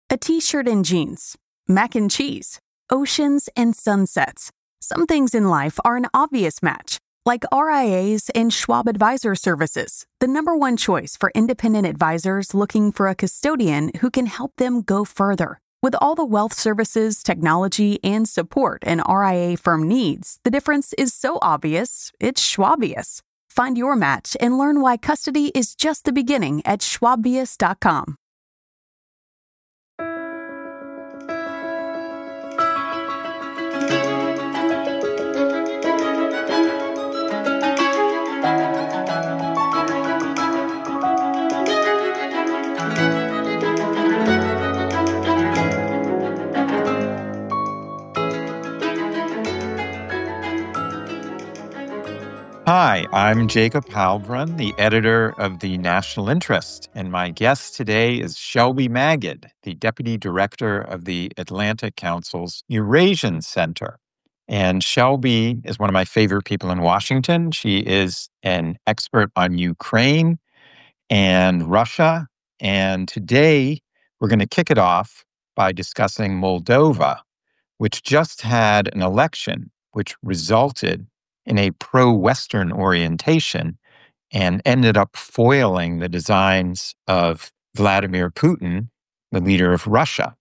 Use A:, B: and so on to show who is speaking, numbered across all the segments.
A: A t-shirt and jeans, mac and cheese, oceans and sunsets. Some things in life are an obvious match, like RIAs and Schwab Advisor Services, the #1 choice for independent advisors looking for a custodian who can help them go further. With all the wealth services, technology, and support an RIA firm needs, the difference is so obvious, it's Schwabious. Find your match and learn why custody is just the beginning at schwabious.com.
B: Hi, I'm Jacob Heilbrunn, the editor of The National Interest, and my guest today is Shelby Magid, the deputy director of the Atlantic Council's Eurasian Center. And Shelby is one of my favorite people in Washington. She is an expert on Ukraine and Russia. And today we're going to kick it off by discussing Moldova, which just had an election which resulted in a pro-Western orientation and ended up foiling the designs of Vladimir Putin, the leader of Russia.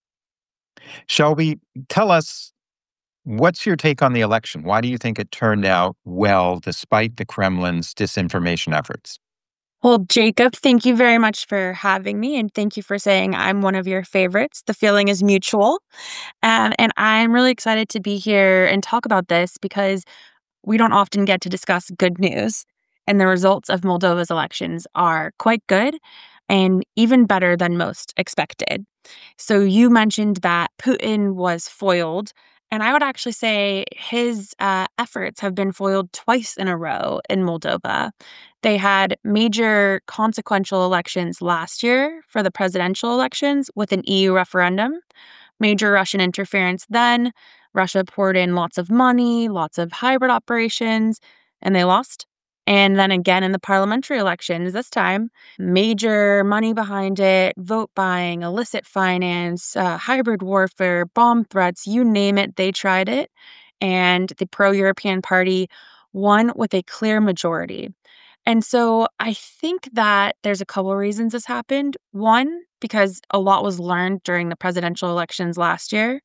B: Shelby, tell us, what's your take on the election? Why do you think it turned out well despite the Kremlin's disinformation efforts?
C: Well, Jacob, thank you very much for having me, and thank you for saying I'm one of your favorites. The feeling is mutual. And I'm really excited to be here and talk about this because we don't often get to discuss good news, and the results of Moldova's elections are quite good and even better than most expected. So you mentioned that Putin was foiled, and I would actually say his efforts have been foiled twice in a row in Moldova. They had major consequential elections last year for the presidential elections with an EU referendum, major Russian interference then. Russia poured in lots of money, lots of hybrid operations, and they lost. And then again in the parliamentary elections, this time, major money behind it, vote buying, illicit finance, hybrid warfare, bomb threats, you name it, they tried it. And the pro-European party won with a clear majority. And so I think that there's a couple reasons this happened. One, because a lot was learned during the presidential elections last year.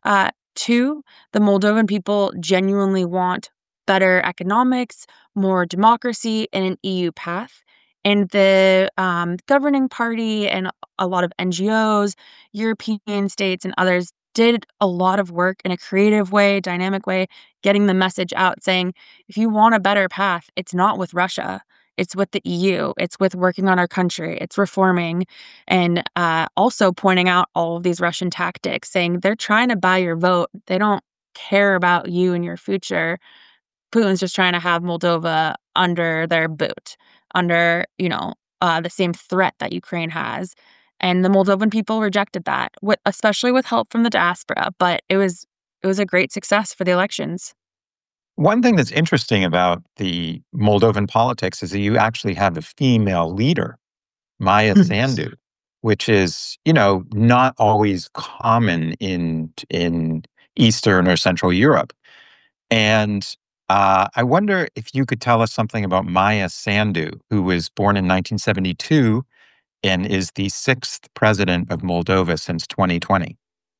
C: Two, the Moldovan people genuinely want better economics, more democracy, and an EU path. And the governing party and a lot of NGOs, European states, and others did a lot of work in a creative way, dynamic way, getting the message out saying, if you want a better path, it's not with Russia. It's with the EU. It's with working on our country. It's reforming. And also pointing out all of these Russian tactics, saying they're trying to buy your vote. They don't care about you and your future. Putin's just trying to have Moldova under their boot, under, the same threat that Ukraine has. And the Moldovan people rejected that, especially with help from the diaspora. But it was a great success for the elections.
B: One thing that's interesting about the Moldovan politics is that you actually have a female leader, Maia Sandu, which is, not always common in Eastern or Central Europe. And I wonder if you could tell us something about Maia Sandu, who was born in 1972 and is the 6th president of Moldova since 2020.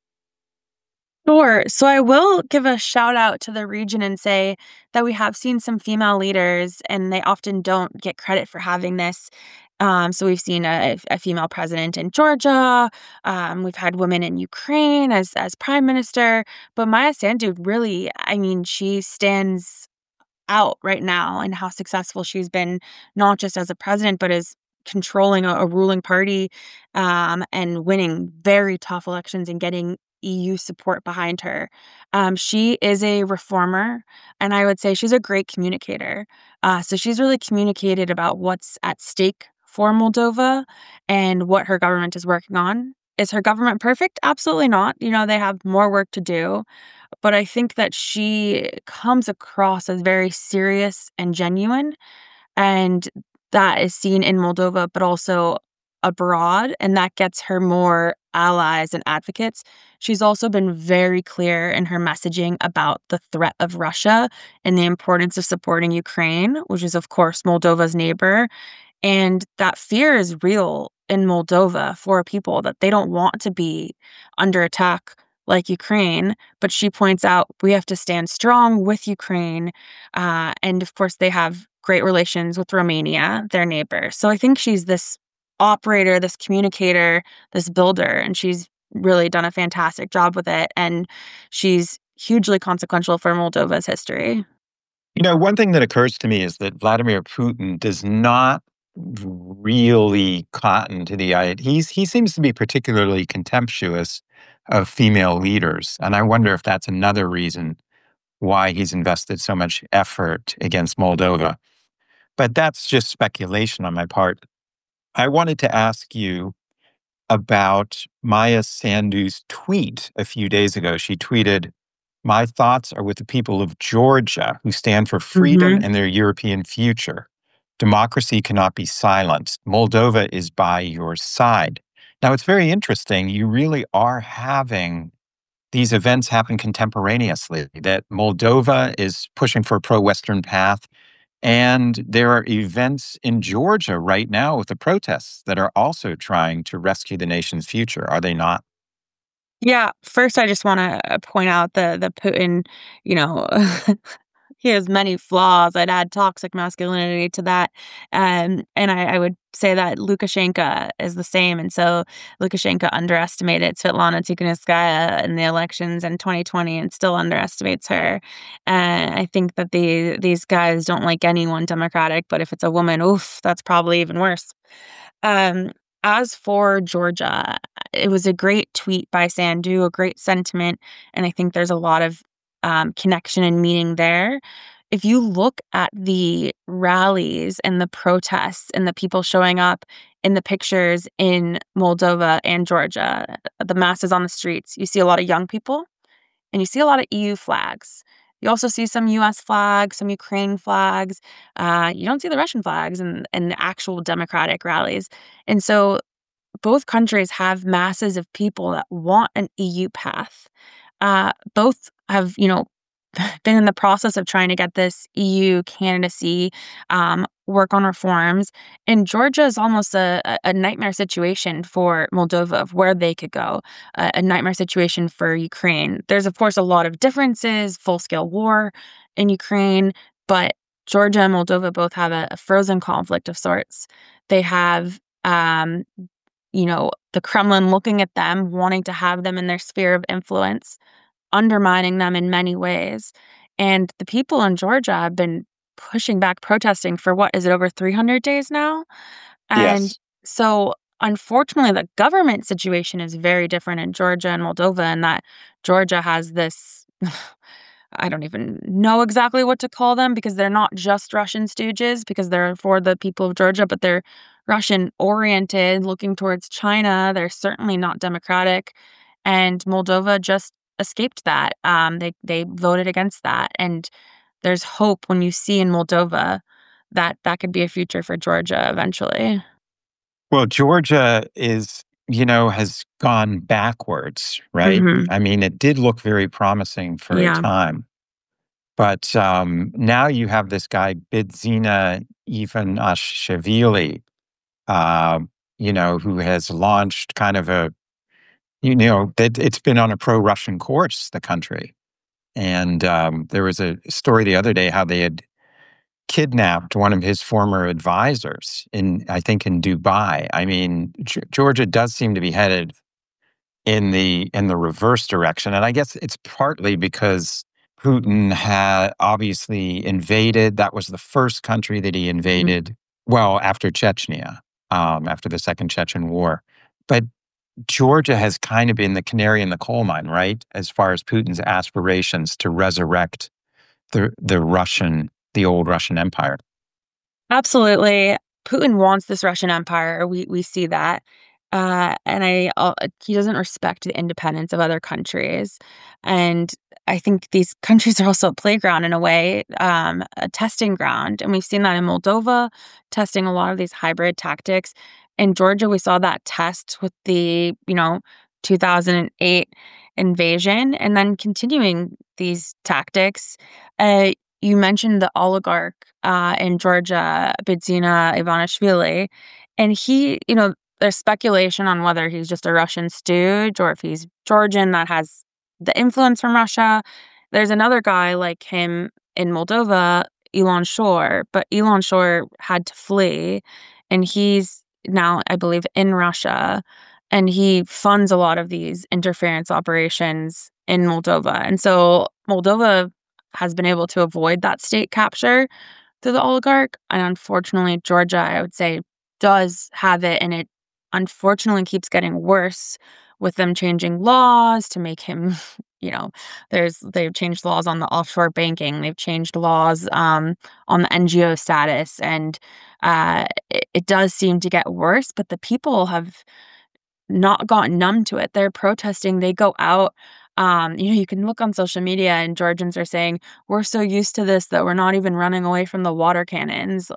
C: Sure. So I will give a shout out to the region and say that we have seen some female leaders, and they often don't get credit for having this. So we've seen a female president in Georgia. We've had women in Ukraine as prime minister. But Maia Sandu really, she stands out right now in how successful she's been, not just as a president, but as controlling a ruling party and winning very tough elections and getting EU support behind her. She is a reformer, and I would say she's a great communicator. So she's really communicated about what's at stake for Moldova and what her government is working on. Is her government perfect? Absolutely not. They have more work to do. But I think that she comes across as very serious and genuine. And that is seen in Moldova, but also abroad. And that gets her more allies and advocates, she's also been very clear in her messaging about the threat of Russia and the importance of supporting Ukraine, which is, of course, Moldova's neighbor. And that fear is real in Moldova for people that they don't want to be under attack like Ukraine. But she points out we have to stand strong with Ukraine. And of course, they have great relations with Romania, their neighbor. So I think she's this operator, this communicator, this builder, and she's really done a fantastic job with it. And she's hugely consequential for Moldova's history.
B: One thing that occurs to me is that Vladimir Putin does not really cotton to the idea. He seems to be particularly contemptuous of female leaders. And I wonder if that's another reason why he's invested so much effort against Moldova. But that's just speculation on my part. I wanted to ask you about Maya Sandu's tweet a few days ago. She tweeted, "My thoughts are with the people of Georgia who stand for freedom and their European future. Democracy cannot be silenced. Moldova is by your side." Now, it's very interesting. You really are having these events happen contemporaneously, that Moldova is pushing for a pro-Western path. And there are events in Georgia right now with the protests that are also trying to rescue the nation's future, are they not?
C: Yeah, first I just wanna point out the Putin, you know, he has many flaws. I'd add toxic masculinity to that. And I would say that Lukashenko is the same. And so Lukashenko underestimated Svetlana Tikhanovskaya in the elections in 2020 and still underestimates her. And I think that these guys don't like anyone Democratic, but if it's a woman, oof, that's probably even worse. Um, as for Georgia, it was a great tweet by Sandu, a great sentiment, and I think there's a lot of connection and meaning there. If you look at the rallies and the protests and the people showing up in the pictures in Moldova and Georgia, the masses on the streets, you see a lot of young people and you see a lot of EU flags. You also see some US flags, some Ukraine flags. You don't see the Russian flags in the actual democratic rallies. And so both countries have masses of people that want an EU path. Both have, been in the process of trying to get this EU candidacy, work on reforms. And Georgia is almost a nightmare situation for Moldova of where they could go, a nightmare situation for Ukraine. There's, of course, a lot of differences, full-scale war in Ukraine, but Georgia and Moldova both have a frozen conflict of sorts. They have the Kremlin looking at them, wanting to have them in their sphere of influence, undermining them in many ways. And the people in Georgia have been pushing back, protesting for what is it, over 300 days now? And
B: Yes.
C: so, unfortunately, the government situation is very different in Georgia and Moldova, in that Georgia has this. I don't even know exactly what to call them because they're not just Russian stooges because they're for the people of Georgia, but they're Russian oriented, looking towards China. They're certainly not democratic. And Moldova just escaped that. They voted against that. And there's hope when you see in Moldova that that could be a future for Georgia eventually.
B: Well, Georgia has gone backwards, right?
C: Hmm.
B: I mean, it did look very promising for a
C: Yeah.
B: time. But now you have this guy, Bidzina Ivanishvili, uh, who has launched kind of that it's been on a pro-Russian course, the country. And there was a story the other day how they had kidnapped one of his former advisors I think in Dubai. I mean, Georgia does seem to be headed in the reverse direction, and I guess it's partly because Putin had obviously invaded. That was the first country that he invaded. Well, after Chechnya, after the Second Chechen War, but Georgia has kind of been the canary in the coal mine, right? As far as Putin's aspirations to resurrect the old Russian Empire.
C: Absolutely. Putin wants this Russian empire. We see that. He doesn't respect the independence of other countries. And I think these countries are also a playground in a way, a testing ground. And we've seen that in Moldova, testing a lot of these hybrid tactics. in Georgia, we saw that test with the, 2008 invasion and then continuing these tactics. Uh, you mentioned the oligarch in Georgia, Bidzina Ivanishvili, and there's speculation on whether he's just a Russian stooge or if he's Georgian that has the influence from Russia. There's another guy like him in Moldova, Elon Shor, but Elon Shor had to flee, and he's now, I believe, in Russia, and he funds a lot of these interference operations in Moldova. And so Moldova has been able to avoid that state capture through the oligarch. And unfortunately, Georgia, I would say, does have it, and it unfortunately keeps getting worse with them changing laws to make him, you know, they've changed laws on the offshore banking, they've changed laws on the NGO status, and it does seem to get worse. But the people have not gotten numb to it. They're protesting. They go out. You can look on social media, and Georgians are saying, we're so used to this that we're not even running away from the water cannons.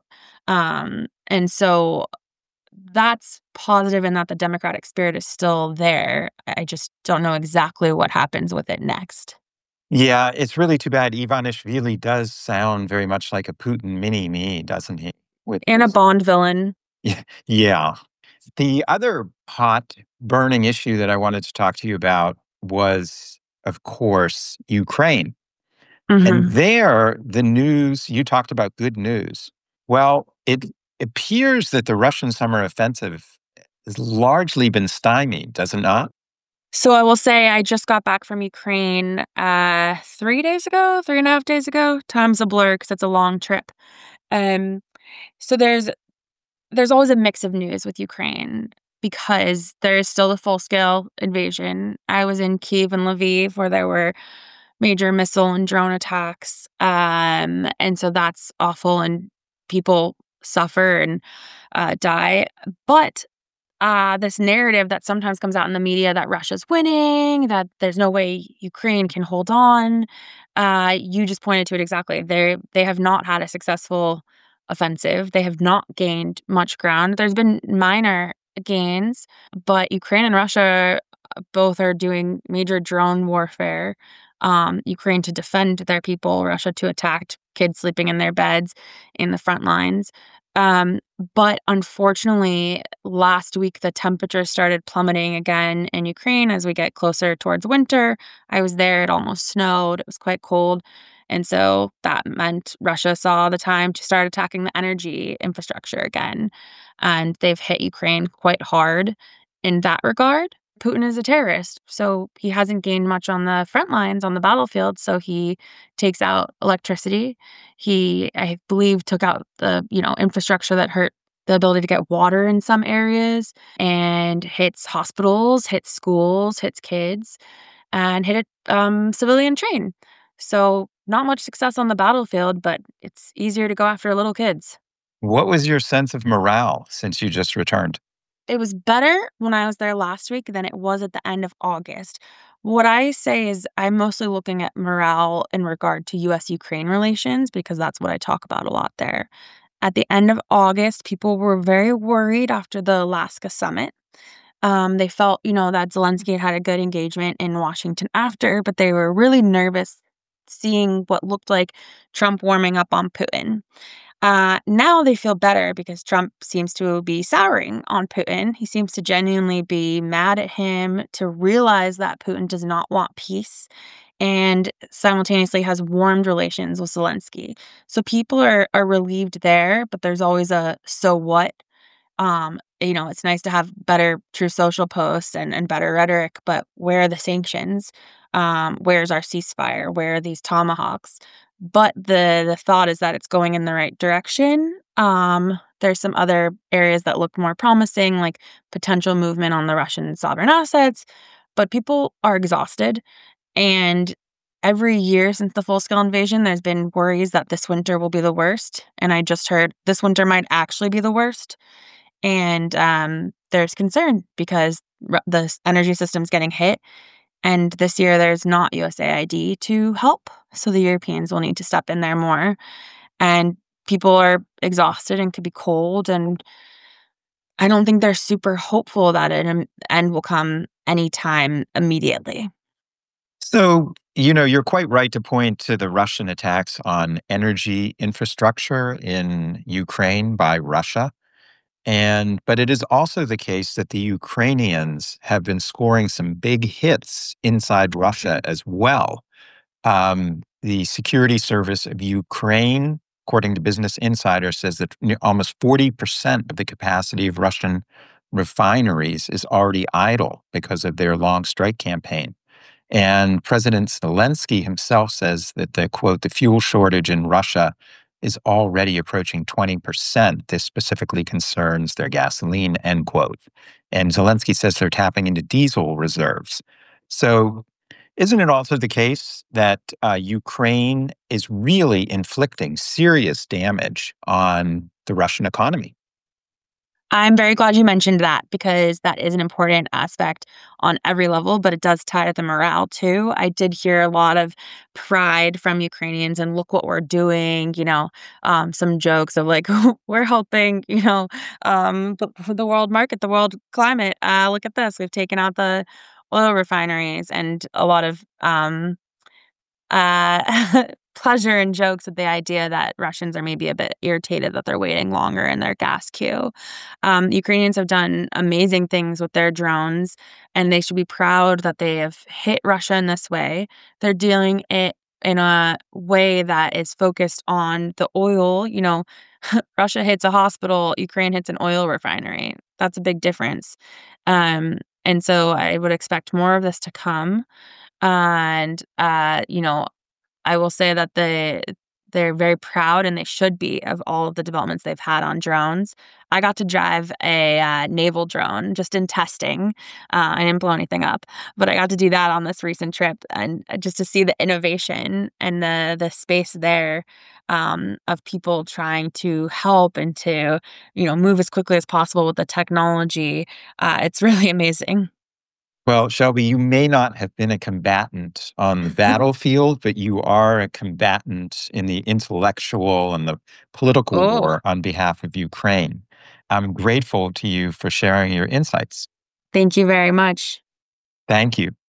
C: And so that's positive in that the democratic spirit is still there. I just don't know exactly what happens with it next.
B: Yeah, it's really too bad. Ivanishvili does sound very much like a Putin mini-me, doesn't he? With
C: And a Bond villain.
B: yeah. The other hot burning issue that I wanted to talk to you about was, of course, Ukraine. And
C: Hmm.
B: there, the news, you talked about good news. Well, it appears that the Russian summer offensive has largely been stymied, does it not?
C: So I will say I just got back from Ukraine 3 days ago, 3.5 days ago. Time's a blur because it's a long trip. Um, so there's always a mix of news with Ukraine because there is still a full-scale invasion. I was in Kyiv and Lviv where there were major missile and drone attacks. And so that's awful, and people suffer and die. But this narrative that sometimes comes out in the media that Russia's winning, that there's no way Ukraine can hold on. You just pointed to it exactly. They have not had a successful offensive. They have not gained much ground. There's been minor gains, but Ukraine and Russia both are doing major drone warfare. Ukraine to defend their people, Russia to attack kids sleeping in their beds in the front lines. Um, but unfortunately, last week the temperature started plummeting again in Ukraine as we get closer towards winter. I was there, it almost snowed, it was quite cold. And so that meant Russia saw the time to start attacking the energy infrastructure again. And they've hit Ukraine quite hard in that regard. Putin is a terrorist, so he hasn't gained much on the front lines on the battlefield. So he takes out electricity. He, I believe, took out the infrastructure that hurt the ability to get water in some areas, and hits hospitals, hits schools, hits kids, and hit a civilian train. So not much success on the battlefield, but it's easier to go after little kids.
B: What was your sense of morale since you just returned?
C: It was better when I was there last week than it was at the end of August. What I say is I'm mostly looking at morale in regard to US-Ukraine relations because that's what I talk about a lot there. At the end of August, people were very worried after the Alaska summit. They felt, that Zelensky had a good engagement in Washington after, but they were really nervous seeing what looked like Trump warming up on Putin. Now they feel better because Trump seems to be souring on Putin. He seems to genuinely be mad at him, to realize that Putin does not want peace, and simultaneously has warmed relations with Zelensky. So people are relieved there, but there's always a so what. It's nice to have better true social posts and better rhetoric, but where are the sanctions? Where's our ceasefire? Where are these tomahawks? But the thought is that it's going in the right direction. There's some other areas that look more promising, like potential movement on the Russian sovereign assets, but people are exhausted. And every year since the full-scale invasion, there's been worries that this winter will be the worst. And I just heard this winter might actually be the worst. And there's concern because the energy system's getting hit. And this year, there's not USAID to help. So the Europeans will need to step in there more. And people are exhausted and could be cold. And I don't think they're super hopeful that an end will come anytime immediately.
B: So, you're quite right to point to the Russian attacks on energy infrastructure in Ukraine by Russia. But it is also the case that the Ukrainians have been scoring some big hits inside Russia as well. The Security Service of Ukraine, according to Business Insider, says that almost 40% of the capacity of Russian refineries is already idle because of their long strike campaign. And President Zelensky himself says that the fuel shortage in Russia is already approaching 20%. This specifically concerns their gasoline, end quote. And Zelensky says they're tapping into diesel reserves. So isn't it also the case that Ukraine is really inflicting serious damage on the Russian economy?
C: I'm very glad you mentioned that because that is an important aspect on every level, but it does tie to the morale too. I did hear a lot of pride from Ukrainians and look what we're doing, some jokes of like, we're helping, for the world market, the world climate. Look at this. We've taken out the oil refineries and a lot of uh, pleasure and jokes at the idea that Russians are maybe a bit irritated that they're waiting longer in their gas queue. Ukrainians have done amazing things with their drones, and they should be proud that they have hit Russia in this way. They're doing it in a way that is focused on the oil. Russia hits a hospital, Ukraine hits an oil refinery. That's a big difference. And so I would expect more of this to come. And, I will say that they're very proud, and they should be, of all of the developments they've had on drones. I got to drive a, naval drone just in testing. I didn't blow anything up, but I got to do that on this recent trip, and just to see the innovation and the space there, of people trying to help and to, move as quickly as possible with the technology. It's really amazing.
B: Well, Shelby, you may not have been a combatant on the battlefield, but you are a combatant in the intellectual and the political
C: Oh,
B: war on behalf of Ukraine. I'm grateful to you for sharing your insights.
C: thank you very much.
B: Thank you.